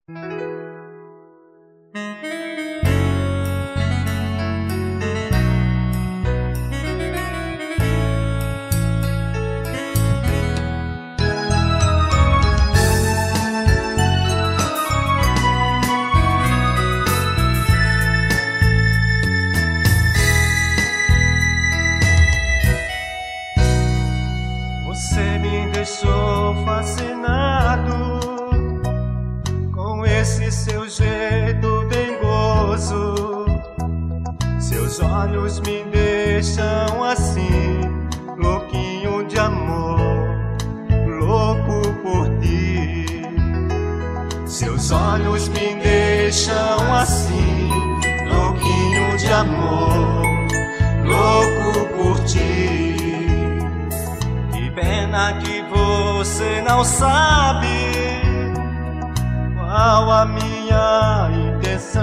Você me deixou fascinado com esse seu jeito dengoso. Seus olhos me deixam assim, louquinho de amor, louco por ti. Seus olhos me deixam assim, louquinho de amor, louco por ti. Pena que você não sabe qual a minha intenção.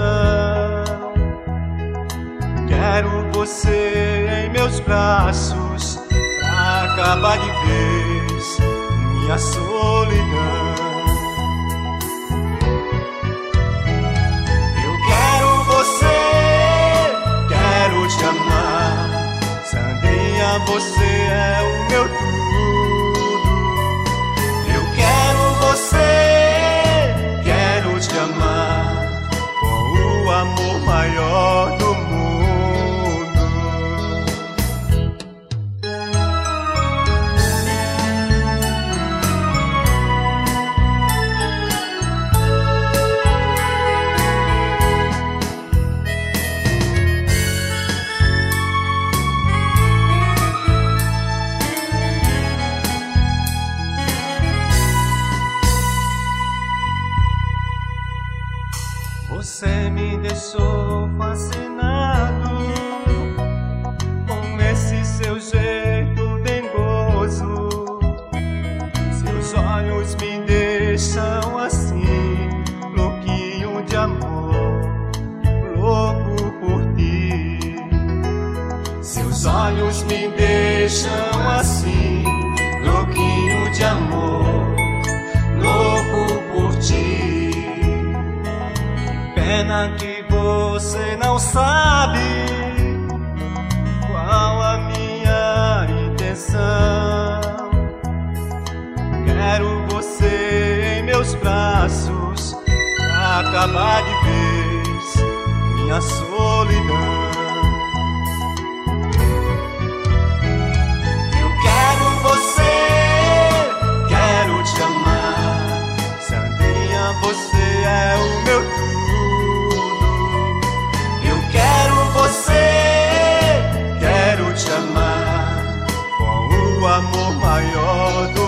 Quero você em meus braços pra acabar de vez minha solidão. Eu quero você, quero te amar. Sandrinha, você é o meu tudo. Quero te amar com o amor maior do mundo. Você me deixou fascinado com esse seu jeito dengoso. Seus olhos me deixam assim, louquinho de amor, louco por ti. Seus olhos me deixam assim, louquinho de amor, louco por ti. Pena que você não sabe qual a minha intenção. Quero você em meus braços pra acabar de vez minha solidão. Eu quero você, quero te amar. Sandrinha, você é o meu tudo. Quero te amar com o amor maior do